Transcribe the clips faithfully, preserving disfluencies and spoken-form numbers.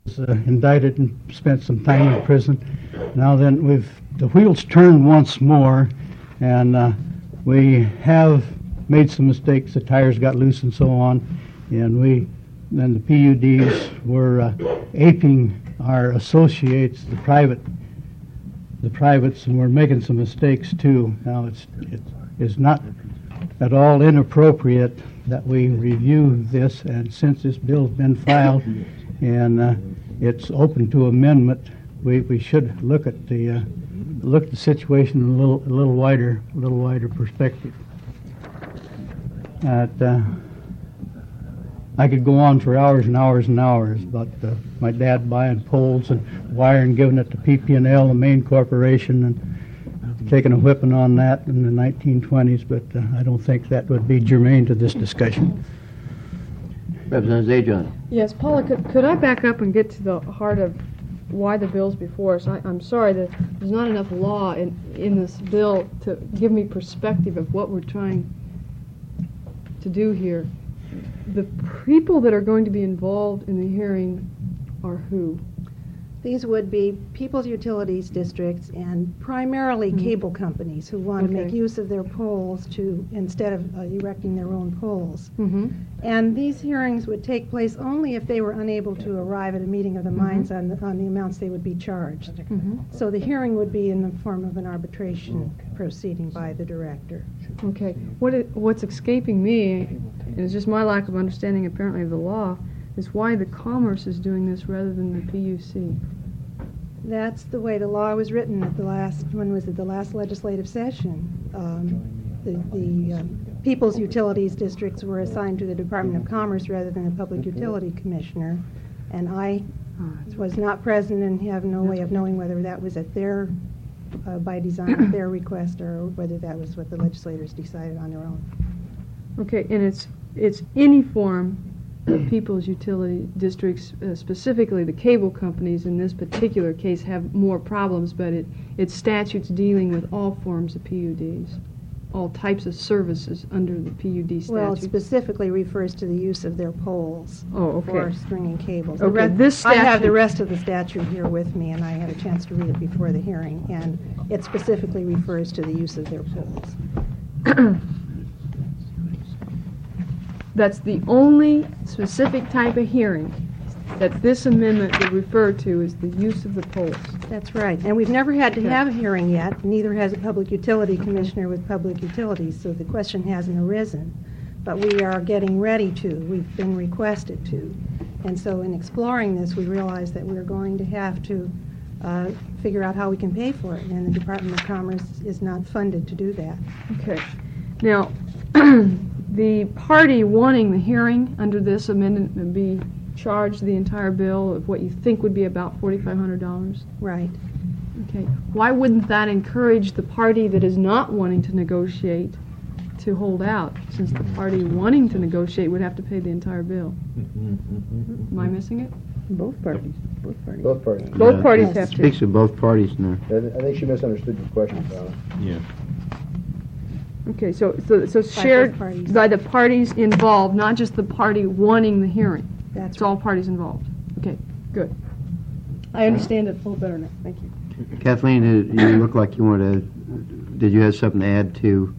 uh, indicted and spent some time in prison. Now then, we've the wheels turned once more, and uh, we have made some mistakes. The tires got loose and so on, and we then the P U Ds were uh, aping our associates, the private, the privates, and we're making some mistakes too. Now it's it is not at all inappropriate that we review this, and since this bill's been filed and uh, it's open to amendment, we, we should look at the uh, look at the situation in a little a little wider a little wider perspective. At, uh, I could go on for hours and hours and hours about uh, my dad buying poles and wire and giving it to P P and L, the main corporation, and taking a whipping on that in the nineteen twenties, but uh, I don't think that would be germane to this discussion. Representative Zajon. Yes, Paula, could, could I back up and get to the heart of why the bill's before us? I, I'm sorry that there's not enough law in, in this bill to give me perspective of what we're trying to do here. The people that are going to be involved in the hearing are who? These would be people's utilities districts and primarily mm-hmm. cable companies who want okay. to make use of their poles to instead of uh, erecting their own poles. Mm-hmm. And these hearings would take place only if they were unable to arrive at a meeting of the mm-hmm. minds on the, on the amounts they would be charged. Mm-hmm. So the hearing would be in the form of an arbitration proceeding by the director. Okay. What it, what's escaping me, and it's just my lack of understanding apparently of the law, is why the Commerce is doing this rather than the P U C. That's the way the law was written at the last, when was it, the last legislative session. Um, the the um, People's Utilities Districts were assigned to the Department of Commerce rather than the Public Utility Commissioner, and I was not present and have no way of knowing whether that was at their, uh, by design, at their request, or whether that was what the legislators decided on their own. Okay, and it's it's any form of people's utility districts, uh, specifically the cable companies in this particular case have more problems, but it, it's statutes dealing with all forms of P U Ds, all types of services under the P U D statute. Well, it specifically refers to the use of their poles oh, okay. for stringing cables. Okay, Okay. this I have statute- the rest of the statute here with me, and I had a chance to read it before the hearing, and it specifically refers to the use of their poles. That's the only specific type of hearing that this amendment would refer to is the use of the poles. That's right. And we've never had to Okay. have a hearing yet, neither has a public utility commissioner with public utilities, so the question hasn't arisen. But we are getting ready to. We've been requested to. And so in exploring this, we realized that we're going to have to uh, figure out how we can pay for it, and the Department of Commerce is not funded to do that. Okay. Now, the party wanting the hearing under this amendment would be charged the entire bill of what you think would be about forty-five hundred dollars. Right. Okay. Why wouldn't that encourage the party that is not wanting to negotiate to hold out, since the party wanting to negotiate would have to pay the entire bill? Am I missing it? Both parties. Both parties. Both parties. Both Yeah, parties it have to. Speaks of both parties in there. I th- I think she misunderstood your question, Donna. Yeah. Okay, so so so shared parties. by the parties involved, not just the party wanting the hearing. That's It's all parties involved. Okay, good. I understand it a little better now. Thank you. Kathleen, uh, you look like you want to, did you have something to add to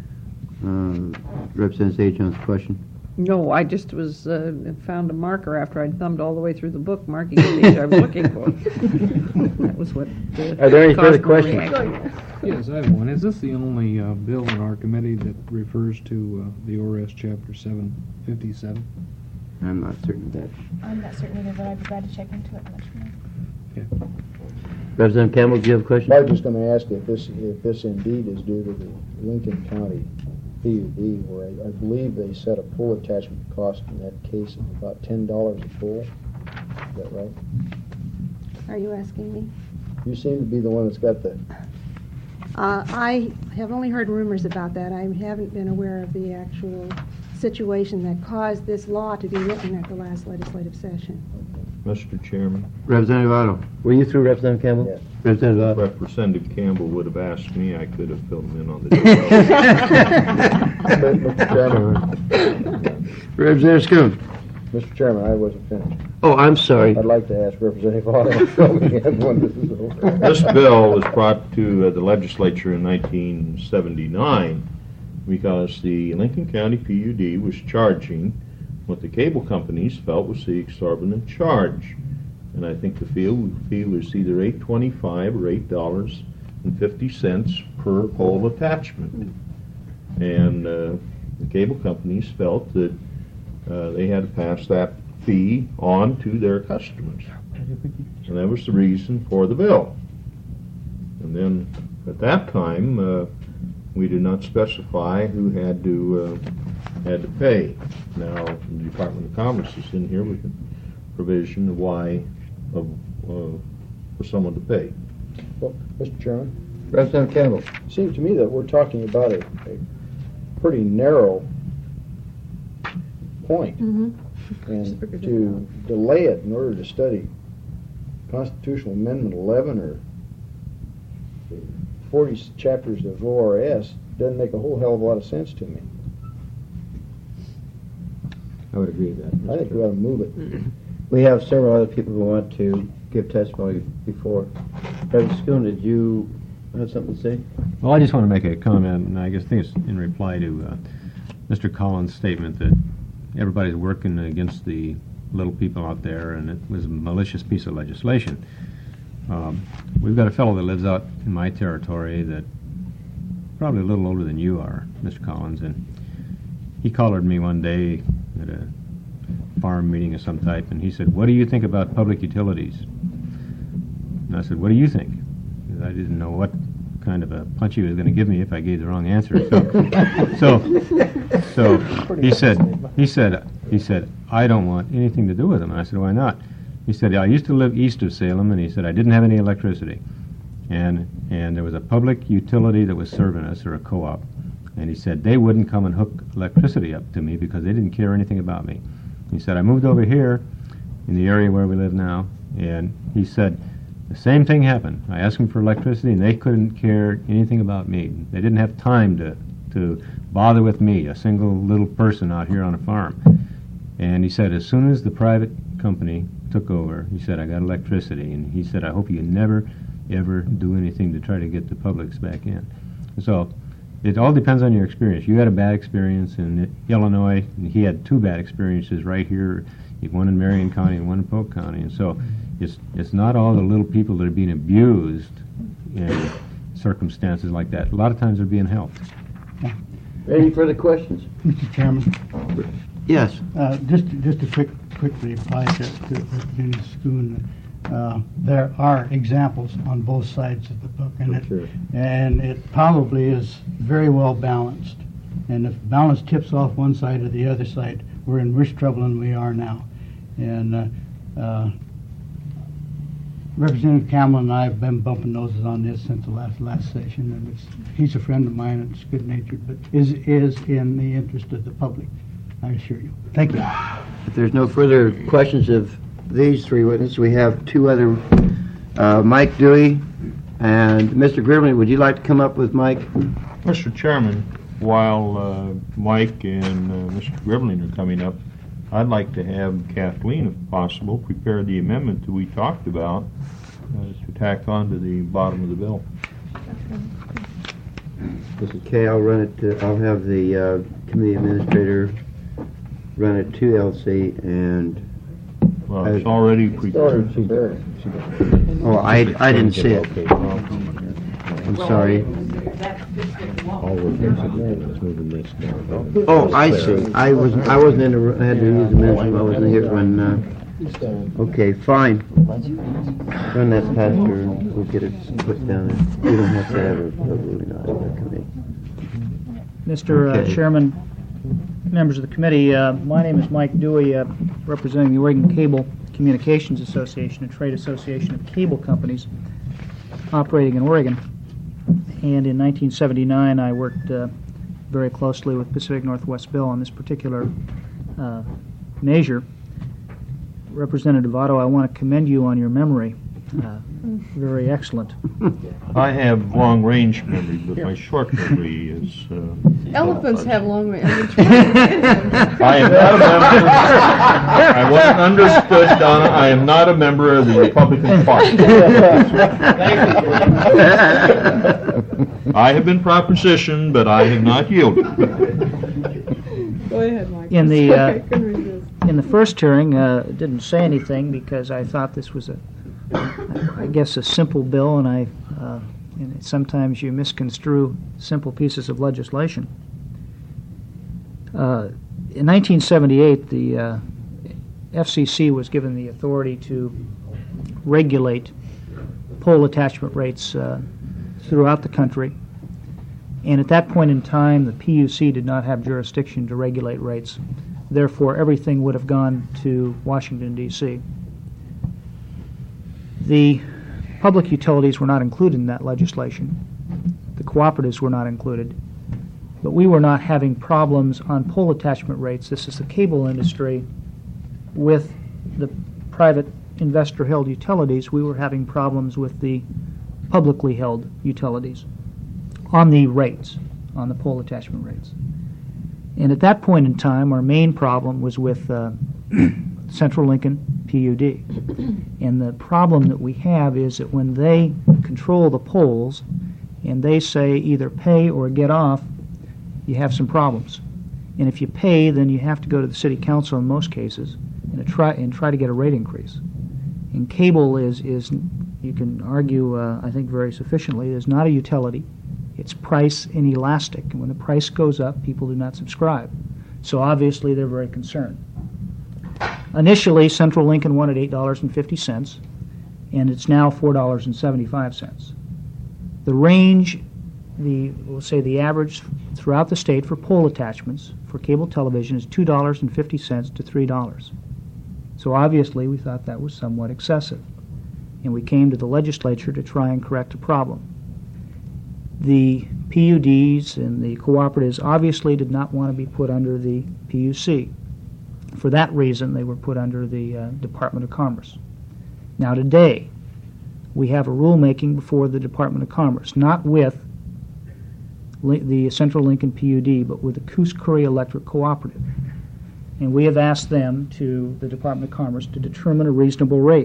uh, Representative Zajon's question? No, I just was, uh, found a marker after I'd thumbed all the way through the book, marking the page I was looking for. That was what uh, Are there any further caused my questions? reaction. Yes, I have one. Is this the only uh, bill in our committee that refers to uh, the O R S Chapter seven fifty-seven? I'm not certain of that. I'm not certain either, but I'd be glad to check into it much more. Okay. Representative Campbell, do you have a question? I was just going to ask if this, if this indeed is due to the Lincoln County P U D, where I, I believe they set a pole attachment cost in that case of about ten dollars a pole. Is that right? Are you asking me? You seem to be the one that's got the, Uh, I have only heard rumors about that. I haven't been aware of the actual situation that caused this law to be written at the last legislative session. Mister Chairman, Representative Otto. Were you through, Representative Campbell? Yes. Representative Otto. Representative Campbell would have asked me, I could have filled him in on the details. Mister Chairman. Representative Schoon. Mister Chairman, I wasn't finished. Oh, I'm sorry. I'd like to ask Representative Otto to fill me in when this is over. This bill was brought to uh, the legislature in nineteen seventy-nine because the Lincoln County P U D was charging what the cable companies felt was the exorbitant charge. And I think the fee, fee was either eight twenty-five or eight dollars and fifty cents per pole attachment. And uh, the cable companies felt that uh, they had to pass that fee on to their customers. And that was the reason for the bill. And then at that time, uh, we did not specify who had to uh, had to pay. Now, the Department of Commerce is in here with a provision of why of, uh, for someone to pay. Well, Mister Chairman, Representative Campbell. it seems to me that we're talking about a, a pretty narrow point. Mhm. And to delay it in order to study Constitutional Amendment eleven or the forty chapters of O R S doesn't make a whole hell of a lot of sense to me. I would agree with that. I think we ought to move it. We have several other people who want to give testimony before. Reverend Schoon, did you have something to say? Well, I just want to make a comment, and I guess think it's in reply to uh, Mister Collins' statement that everybody's working against the little people out there, and it was a malicious piece of legislation. Um, we've got a fellow that lives out in my territory that probably a little older than you are, Mister Collins, and he collared me one day at a farm meeting of some type, and he said, "What do you think about public utilities?" And I said, "What do you think?" Because I didn't know what kind of a punch he was going to give me if I gave the wrong answer. So, so, so he said, he said, he said, "I don't want anything to do with them." And I said, "Why not?" He said, "I used to live east of Salem," and he said, "I didn't have any electricity, and and there was a public utility that was serving us, or a co-op, and he said they wouldn't come and hook electricity up to me because they didn't care anything about me." He said, "I moved over here in the area where we live now," and he said, the same thing happened. I asked them for electricity, and they couldn't care anything about me. They didn't have time to, to bother with me, a single little person out here on a farm. And he said, as soon as the private company took over, he said, "I got electricity." And he said, "I hope you never, ever do anything to try to get the publics back in." So it all depends on your experience. You had a bad experience in Illinois, and he had two bad experiences right here, one in Marion County and one in Polk County. And so it's it's not all the little people that are being abused in circumstances like that. A lot of times they're being helped. Any further questions? Mister Chairman, Yes. uh, just just a quick quick reply to, to Representative Schoon. Uh, there are examples on both sides of the book, and it Sure. and it probably is very well balanced. And if balance tips off one side or the other side, we're in worse trouble than we are now. And uh, uh, Representative Campbell and I have been bumping noses on this since the last last session, and it's, he's a friend of mine and it's good natured, but is is in the interest of the public, I assure you. Thank you. If there's no further questions of these three witnesses, we have two other, uh, Mike Dewey and Mister Gribbley. Would you like to come up with Mike? Mister Chairman, while uh, Mike and uh, Mister Gribling are coming up, I'd like to have Kathleen, if possible, prepare the amendment that we talked about uh, to tack on to the bottom of the bill. This is Kay. I'll run it to, I'll have the uh, committee administrator run it to L C and, Well, it's already prepared. Started prepared. oh, I, I didn't see it. I'm sorry. All we're doing is moving this down. Oh, I see. I was I wasn't in the, I had to use the minutes. I wasn't here when, uh, okay, fine. Run that past her and we'll get it put down there. We don't have to have a, a ruling on it, the committee. Mister uh, Okay. Chairman, members of the committee, uh, my name is Mike Dewey, uh, representing the Oregon Cable Communications Association, a trade association of cable companies operating in Oregon. And in nineteen seventy-nine, I worked uh, very closely with Pacific Northwest Bill on this particular uh, measure. Representative Otto, I want to commend you on your memory. Uh, very excellent. I have long-range memory, but my short memory is... Uh, Elephants have long range. I am not a member. I wasn't understood, Donna. I am not a member of the Republican Party. I have been propositioned, but I have not yielded. Go ahead, Mike. In the, uh, I couldn't resist. In the first hearing, uh, didn't say anything because I thought this was a, I guess, a simple bill, and I, uh, and sometimes you misconstrue simple pieces of legislation. Uh, in nineteen seventy-eight, the uh, F C C was given the authority to regulate pole attachment rates uh, throughout the country, and at that point in time, the P U C did not have jurisdiction to regulate rates. Therefore, everything would have gone to Washington, D C The public utilities were not included in that legislation. The cooperatives were not included. But we were not having problems on pole attachment rates. This is the cable industry with the private investor-held utilities. We were having problems with the publicly held utilities on the rates, on the pole attachment rates. And at that point in time, our main problem was with uh, Central Lincoln P U D. And the problem that we have is that when they control the poles and they say either pay or get off, you have some problems. And if you pay, then you have to go to the city council in most cases and try and try to get a rate increase. And cable is, is you can argue, uh, I think very sufficiently, is not a utility. It's price inelastic. And when the price goes up, people do not subscribe. So obviously they're very concerned. Initially, Central Lincoln wanted eight dollars and fifty cents, and it's now four dollars and seventy-five cents. The range, the we'll say the average throughout the state for pole attachments for cable television is two dollars and fifty cents to three dollars. So obviously we thought that was somewhat excessive, and we came to the legislature to try and correct a problem. The P U Ds and the cooperatives obviously did not want to be put under the P U C. For that reason, they were put under the uh, Department of Commerce. Now today, we have a rulemaking before the Department of Commerce, not with Li- the Central Lincoln P U D, but with the Coos Curry Electric Cooperative. And we have asked them to, the Department of Commerce, to determine a reasonable rate.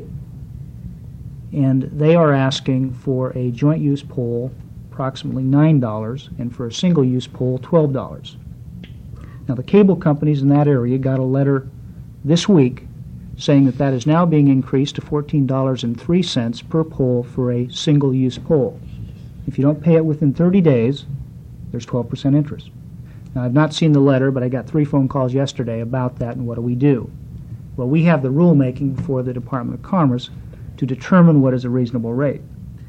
And they are asking for a joint use pole approximately nine dollars, and for a single use pole twelve dollars. Now the cable companies in that area got a letter this week saying that that is now being increased to fourteen dollars and three cents per pole for a single use pole. If you don't pay it within thirty days, there's twelve percent interest. Now I've not seen the letter, but I got three phone calls yesterday about that, and what do we do? Well, we have the rulemaking before the Department of Commerce to determine what is a reasonable rate.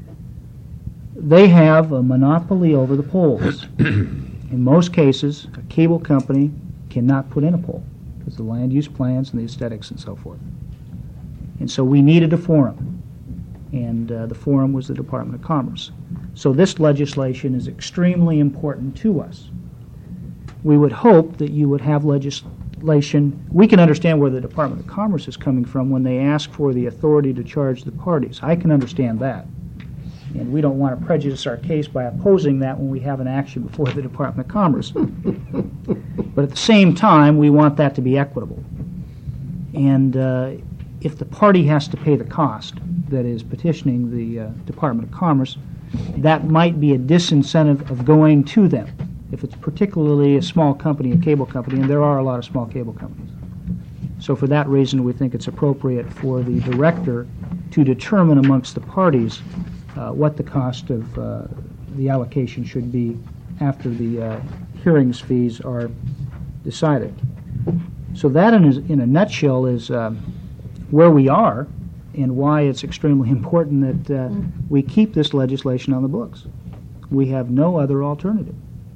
They have a monopoly over the poles. In most cases, a cable company cannot put in a pole because of the land use plans and the aesthetics and so forth. And so we needed a forum, and uh, the forum was the Department of Commerce. So this legislation is extremely important to us. We would hope that you would have legislation. We can understand where the Department of Commerce is coming from when they ask for the authority to charge the parties. I can understand that. And we don't want to prejudice our case by opposing that when we have an action before the Department of Commerce. But at the same time, we want that to be equitable. And uh, if the party has to pay the cost, that is petitioning the uh, Department of Commerce, that might be a disincentive of going to them. If it's particularly a small company, a cable company, and there are a lot of small cable companies. So for that reason, we think it's appropriate for the director to determine amongst the parties Uh, what the cost of uh, the allocation should be after the uh, hearings fees are decided. So that in a, in a nutshell is um, where we are and why it's extremely important that uh, we keep this legislation on the books. We have no other alternative.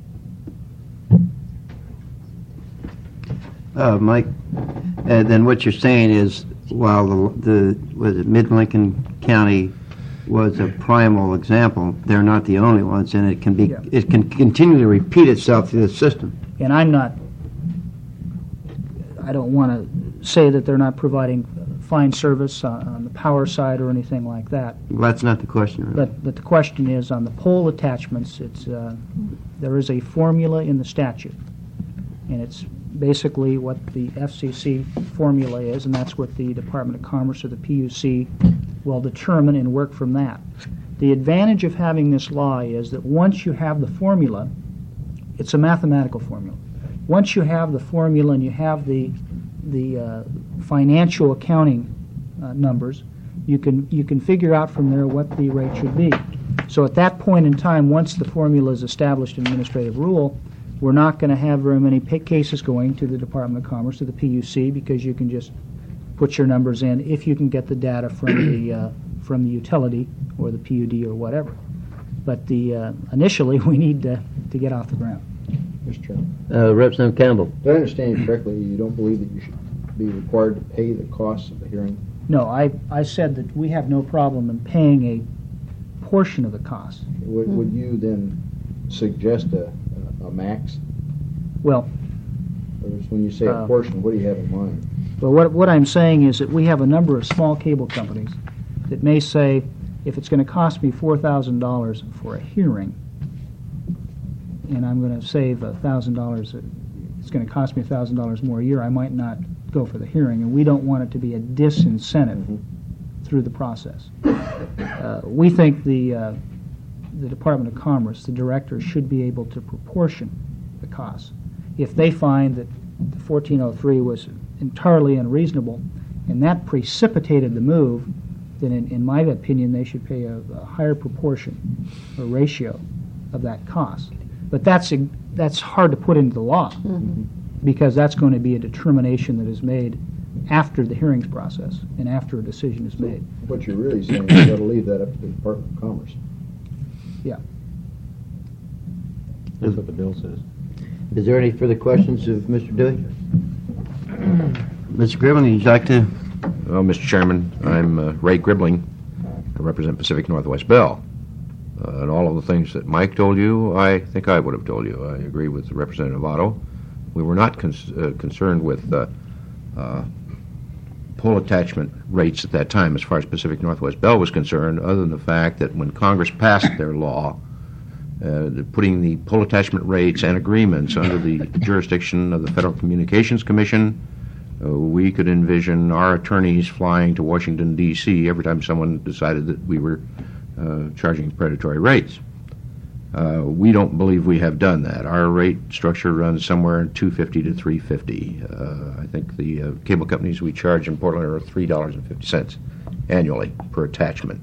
Uh, Mike, uh, then what you're saying is while the, the was it Mid-Lincoln County was a primal example, they're not the only ones, and it can be Yeah. it can continue to repeat itself through the system. And I'm not, I don't want to say that they're not providing fine service on, on the power side or anything like that. Well, that's not the question. Really. But, but the question is, on the pole attachments, it's, uh, there is a formula in the statute. And it's basically what the F C C formula is, and that's what the Department of Commerce or the P U C will determine and work from that. The advantage of having this law is that once you have the formula, it's a mathematical formula. Once you have the formula and you have the the uh, financial accounting uh, numbers, you can you can figure out from there what the rate should be. So at that point in time, once the formula is established in administrative rule, we're not going to have very many pa- cases going to the Department of Commerce or the P U C, because you can just put your numbers in if you can get the data from the uh, from the utility or the P U D or whatever. But the uh, initially we need to, to get off the ground. Mister Chairman, Uh, Representative Campbell. did I understand you correctly, you don't believe that you should be required to pay the costs of the hearing? No, I, I said that we have no problem in paying a portion of the cost. Would, would you then suggest a, a max? Well, Or is- when you say a Uh, portion, what do you have in mind? Well, what, what I'm saying is that we have a number of small cable companies that may say, if it's going to cost me four thousand dollars for a hearing, and I'm going to save one thousand dollars, it's going to cost me one thousand dollars more a year, I might not go for the hearing, and we don't want it to be a disincentive through the process. Uh, we think the, uh, the Department of Commerce, the director, should be able to proportion the costs. If they find that fourteen oh three was entirely unreasonable, and that precipitated the move, then in, in my opinion, they should pay a, a higher proportion, a ratio of that cost. But that's a, that's hard to put into the law, Mm-hmm. because that's going to be a determination that is made after the hearings process and after a decision is made. What you're really saying is you got to leave that up to the Department of Commerce. Yeah. That's what the bill says. Is there any further questions of Mister Dewey? Mister Gribling, would you like to? Well, Mister Chairman, I'm uh, Ray Gribling. I represent Pacific Northwest Bell. Uh, and all of the things that Mike told you, I think I would have told you. I agree with Representative Otto. We were not cons- uh, concerned with uh, uh, pole attachment rates at that time as far as Pacific Northwest Bell was concerned, other than the fact that when Congress passed their law, uh, putting the pole attachment rates and agreements under the jurisdiction of the Federal Communications Commission, uh, we could envision our attorneys flying to Washington, D C every time someone decided that we were uh, charging predatory rates. Uh, we don't believe we have done that. Our rate structure runs somewhere in two fifty to three fifty. Uh, I think the uh, cable companies we charge in Portland are three dollars and fifty cents annually per attachment.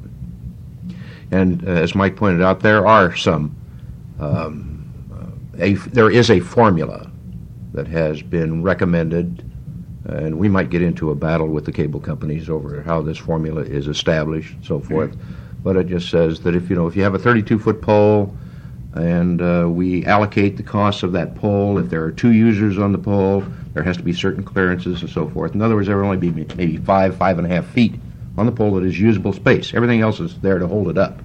And uh, as Mike pointed out, there are some, um, uh, a, there is a formula that has been recommended, and we might get into a battle with the cable companies over how this formula is established and so forth. But it just says that if you know if you have a thirty-two foot pole, and uh, we allocate the costs of that pole. If there are two users on the pole, there has to be certain clearances and so forth. In other words, there will only be maybe five, five and a half feet on the pole that is usable space. Everything else is there to hold it up.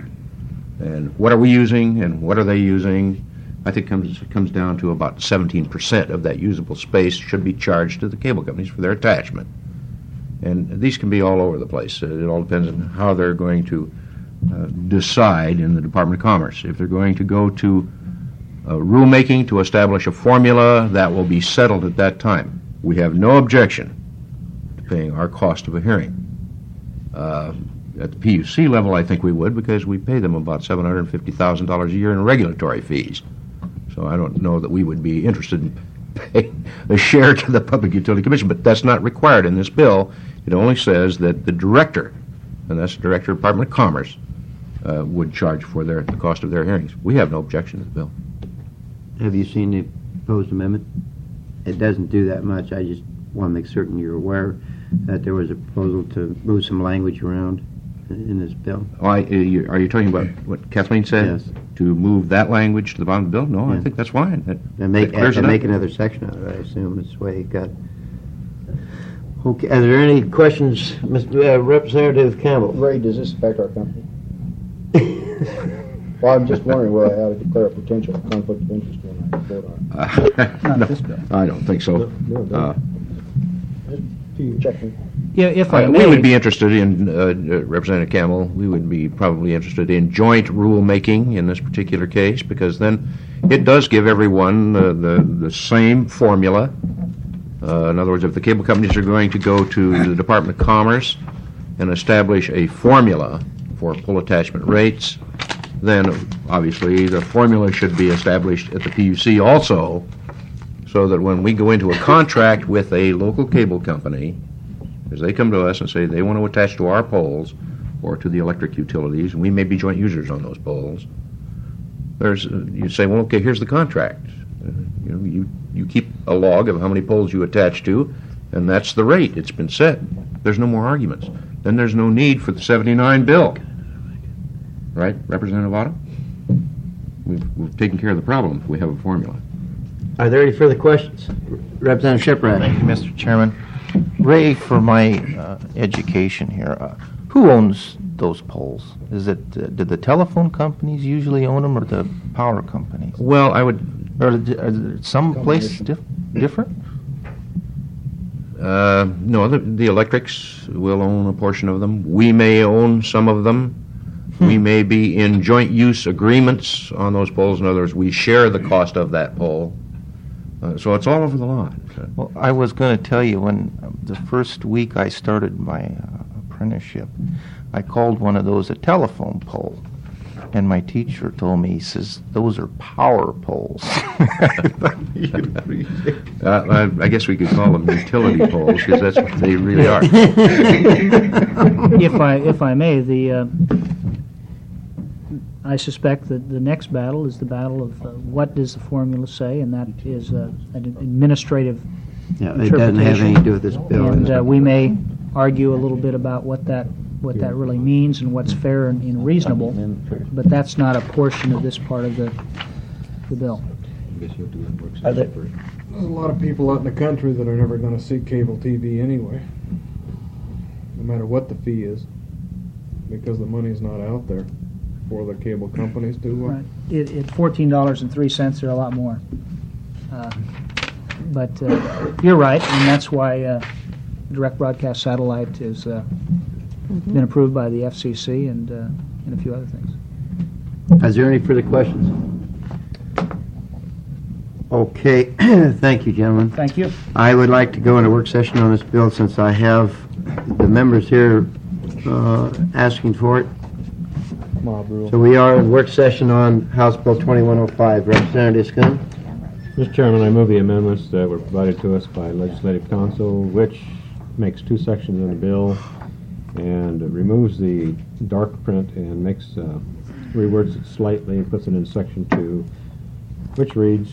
And what are we using and what are they using? I think comes comes down to about seventeen percent of that usable space should be charged to the cable companies for their attachment. And these can be all over the place. It all depends on how they're going to Uh, decide in the Department of Commerce. If they're going to go to uh, rulemaking to establish a formula, that will be settled at that time. We have no objection to paying our cost of a hearing. Uh, at the P U C level, I think we would, because we pay them about seven hundred fifty thousand dollars a year in regulatory fees. So I don't know that we would be interested in paying a share to the Public Utility Commission, but that's not required in this bill. It only says that the director, and that's the Director of the Department of Commerce, Uh, would charge for their the cost of their hearings. We have no objection to the bill. Have you seen the proposed amendment? It doesn't do that much. I just want to make certain you're aware that there was a proposal to move some language around in this bill. Oh, I, uh, you, are you talking about what Kathleen said? Yes. To move that language to the bottom of the bill? No, I Yeah. think that's fine. That, And make, that clears and it make up. another section out of it, I assume. That's the way it got. Okay, are there any questions, Mister Uh, Representative Campbell? Ray, does this affect our company? Well, I'm just wondering whether I ought to declare a potential conflict of interest when I vote on it. Uh, Not no, this bill. I don't think so. No, no, no. Uh, checking. Yeah, if I Uh, may. We would be interested in, uh, uh, Representative Campbell, we would be probably interested in joint rulemaking in this particular case, because then it does give everyone uh, the, the same formula. Uh, in other words, if the cable companies are going to go to the Department of Commerce and establish a formula for pull attachment rates, then obviously the formula should be established at the P U C also, so that when we go into a contract with a local cable company, as they come to us and say they want to attach to our poles or to the electric utilities, and we may be joint users on those poles, there's, uh, you say, well, okay, here's the contract. Uh, you know, you, you keep a log of how many poles you attach to, and that's the rate. It's been set. There's no more arguments. Then there's no need for the seventy-nine bill. Right, Representative Otto? We've, we've taken care of the problem if we have a formula. Are there any further questions? Representative Shiprack. Thank you, Mister Chairman. Ray, for my uh, education here, uh, who owns those poles? Is it, uh, do the telephone companies usually own them, or the power companies? Well, I would... Or are there some place dif- different? Uh, no, the, the electrics will own a portion of them. We may own some of them. We may be in joint use agreements on those poles. In other words, we share the cost of that pole. Uh, so it's all over the line. Well, I was going to tell you, when uh, the first week I started my uh, apprenticeship, I called one of those a telephone pole. And my teacher told me, he says, those are power poles. uh, I, I guess we could call them utility poles, because that's what they really are. If I, if I may, the, uh, I suspect that the next battle is the battle of uh, what does the formula say, and that is uh, an administrative Yeah, it doesn't have anything to do with this bill. And uh, we may argue a little bit about what that, what that really means and what's fair and, and reasonable, but that's not a portion of this part of the, the bill. There's a lot of people out in the country that are never going to see cable T V anyway, no matter what the fee is, because the money's not out there for the cable companies to. Uh, Right. It, at fourteen dollars and three cents, they're a lot more. Uh, But uh, you're right, and that's why uh, direct broadcast satellite has uh, Mm-hmm. been approved by the F C C and, uh, and a few other things. Is there any further questions? Okay, thank you, gentlemen. Thank you. I would like to go into work session on this bill since I have the members here uh, asking for it. mob rule. So we are in work session on House Bill twenty-one oh five. Representative Scunn? Mister Chairman, I move the amendments that were provided to us by Legislative Council, which makes two sections in the bill and removes the dark print and makes, uh, rewords it slightly, puts it in section two, which reads,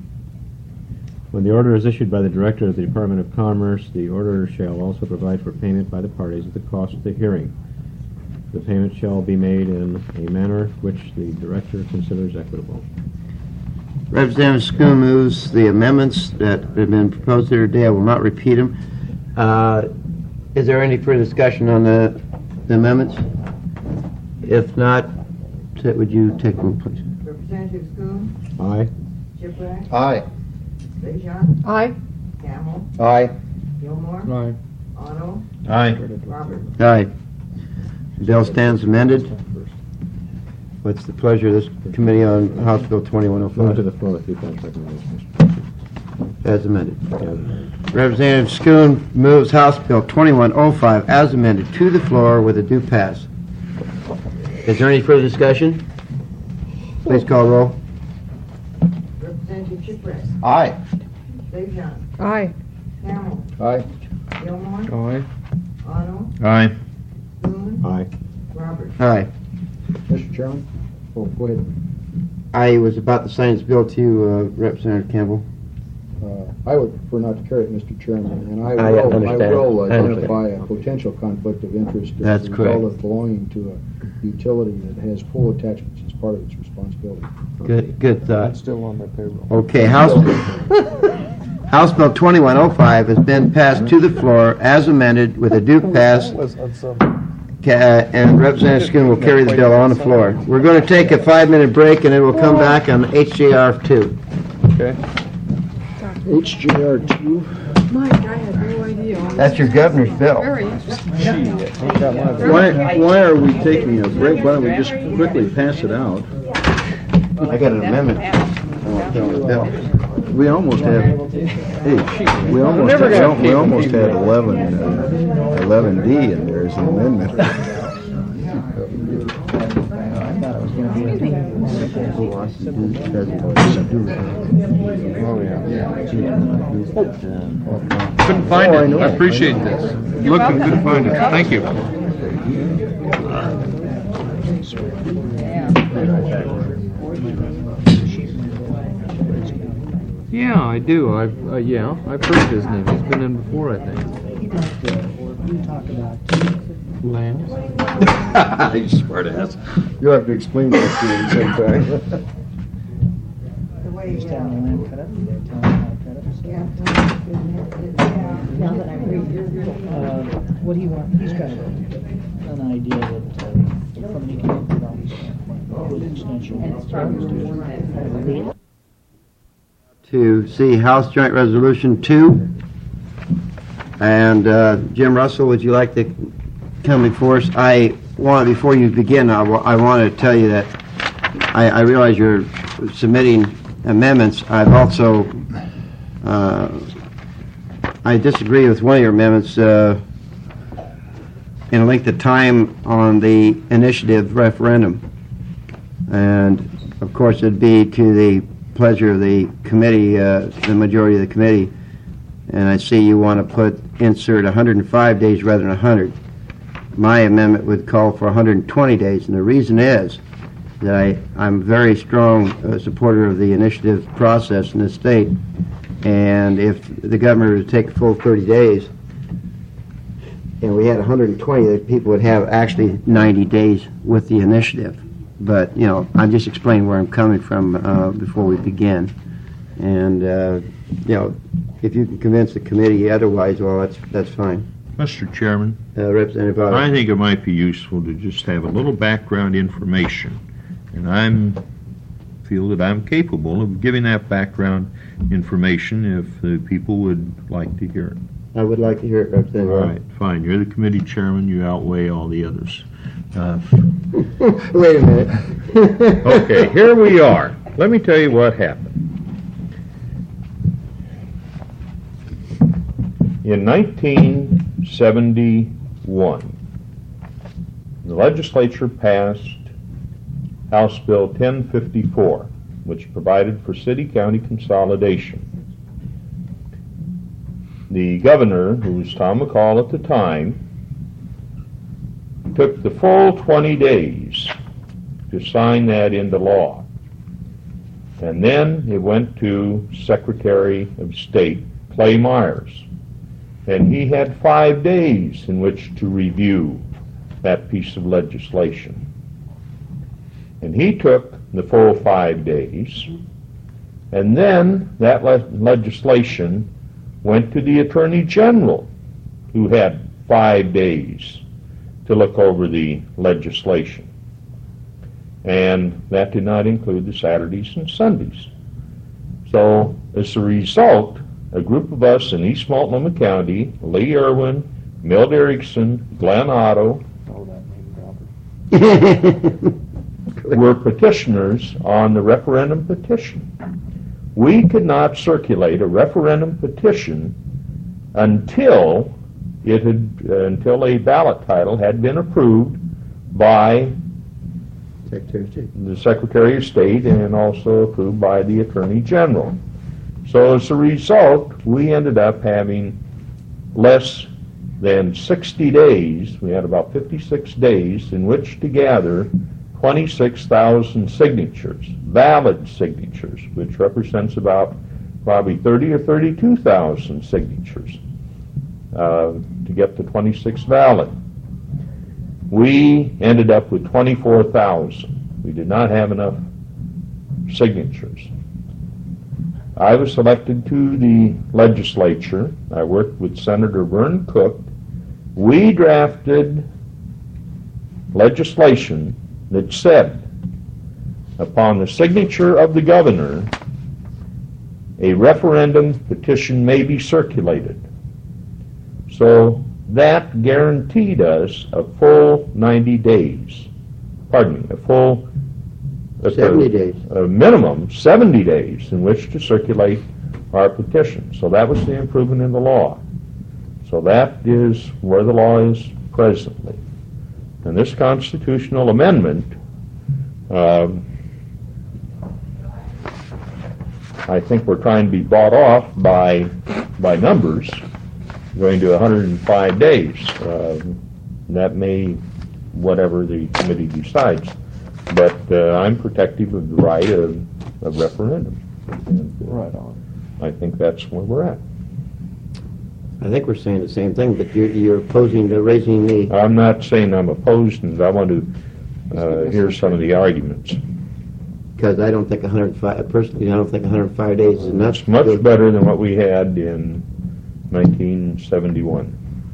when the order is issued by the Director of the Department of Commerce, the order shall also provide for payment by the parties of the cost of the hearing. The payment shall be made in a manner which the Director considers equitable. Representative Scunn moves the amendments that have been proposed here today. I will not repeat them. Uh, is there any further discussion on the, the amendments? If not, t- would you take roll, please? Representative Scunn, Aye. Shiprack, Aye. Dejan, Aye. Camel, Aye. Gilmore, Aye. Otto, Aye. Robert. Aye. Bill stands amended. What's the pleasure of this committee on House Bill twenty-one oh Move to five? the floor with two times recommendations. As amended. Yeah. Representative Scunn moves House Bill twenty-one oh five as amended to the floor with a due pass. Is there any further discussion? Please call roll. Representative Shiprack, Aye. Dejan, Aye. Camel, Aye. Gilmore, Aye. Otto, Aye. Scunn, Aye. Robert. Aye. Mister Chairman? Oh, go ahead. I was about to sign this bill to you, uh, Representative Campbell. Uh, I would prefer not to carry it, Mister Chairman, and I I will, I understand. will I understand. identify a potential conflict of interest as That's a correct. result of belonging to a utility that has pole attachments as part of its responsibility. Good, good thought. That's still on my payroll. Okay, House, House Bill twenty-one oh five has been passed to the floor as amended with a due pass, Ca- uh, and Representative Scunn will carry the bill on the floor. We're going to take a five-minute break, and then we'll come back on H J R two. Okay. H J R two. Mike, I had no idea. That's your governor's bill. Very interesting. Why, why are we taking a break? Why don't we just quickly pass it out? I got an amendment. on the bill. We almost had, hey, we almost never had, gonna we keep almost it. had eleven, uh, eleven D in there as an amendment. Couldn't find Oh, I it. know. I appreciate this. Looking, couldn't find it. Thank you. Yeah, I do. I've, uh, yeah, I've heard his name. He's been in before, I think. Lambs? You smart ass. You'll have to explain that to him sometime. Just having the land cut up, you gotta tell them how to cut it. Now that I read Uh, What do you want, he's got an idea that, uh, from an economic development standpoint, with extension. To see House Joint Resolution two. And uh, Jim Russell, would you like to come before us? I want, before you begin, I, wa- I want to tell you that I, I realize you're submitting amendments. I've also, uh, I disagree with one of your amendments uh, in a length of time on the initiative referendum. And of course, it'd be to the pleasure of the committee, uh, the majority of the committee. And I see you want to put, insert one hundred five days rather than one hundred. My amendment would call for one hundred twenty days, and the reason is that I, I'm a very strong uh, supporter of the initiative process in the state, and if the governor were to take a full thirty days, and we had one hundred twenty, the people would have actually ninety days with the initiative. But, you know, I'm just explaining where I'm coming from uh, before we begin. And, uh, you know, if you can convince the committee otherwise, well, that's that's fine. Mister Chairman, Uh, Representative Otto. I think it might be useful to just have a little background information, and I'm feel that I'm capable of giving that background information if the people would like to hear it. I would like to hear it, Representative All Otto. right, fine. You're the committee chairman. You outweigh all the others. Uh, Wait a minute. okay, here we are. Let me tell you what happened. In nineteen seventy-one, the legislature passed House Bill ten fifty-four, which provided for city-county consolidation. The governor, who was Tom McCall at the time, took the full twenty days to sign that into law. And then it went to Secretary of State Clay Myers. And he had five days in which to review that piece of legislation. And he took the full five days, and then that le- legislation went to the Attorney General, who had five days to look over the legislation. And that did not include the Saturdays and Sundays. So, as a result, a group of us in East Multnomah County, Lee Irwin, Milt Erickson, Glenn Otto, were petitioners on the referendum petition. We could not circulate a referendum petition until it had, uh, until a ballot title had been approved by Secretary of State. the Secretary of State and also approved by the Attorney General. So as a result, we ended up having less than sixty days. We had about fifty-six days in which to gather twenty-six thousand signatures, valid signatures, which represents about probably thirty or thirty-two thousand signatures uh, to get the twenty-six valid. We ended up with twenty-four thousand. We did not have enough signatures. I was elected to the legislature. I worked with Senator Vern Cook. We drafted legislation that said, upon the signature of the governor, a referendum petition may be circulated. So that guaranteed us a full ninety days. Pardon me, a full... seventy days. A minimum seventy days in which to circulate our petition. So that was the improvement in the law. So that is where the law is presently. And this constitutional amendment, um, I think we're trying to be bought off by by numbers, going to one hundred five days. Um, that may, whatever the committee decides. But uh, I'm protective of the right of, of referendum. And, uh, Right on. I think that's where we're at. I think we're saying the same thing, but you're, you're opposing to raising the... I'm not saying I'm opposed, and I want to uh, hear some of the arguments. Because I don't think one hundred five, personally, I don't think one hundred five days is enough. It's much better than what we had in nineteen seventy-one.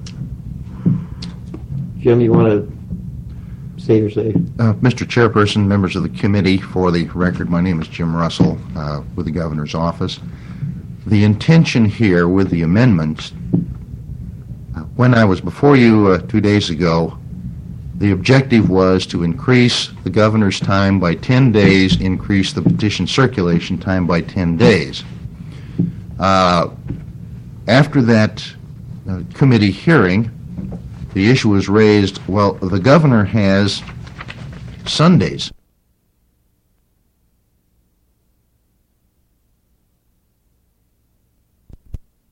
Jim, you want to say your say? Uh, Mister Chairperson, members of the committee, for the record, my name is Jim Russell uh, with the Governor's Office. The intention here with the amendments, uh, when I was before you uh, two days ago, the objective was to increase the Governor's time by ten days, increase the petition circulation time by ten days. Uh, after that uh, committee hearing, the issue was raised, well, the Governor has Sundays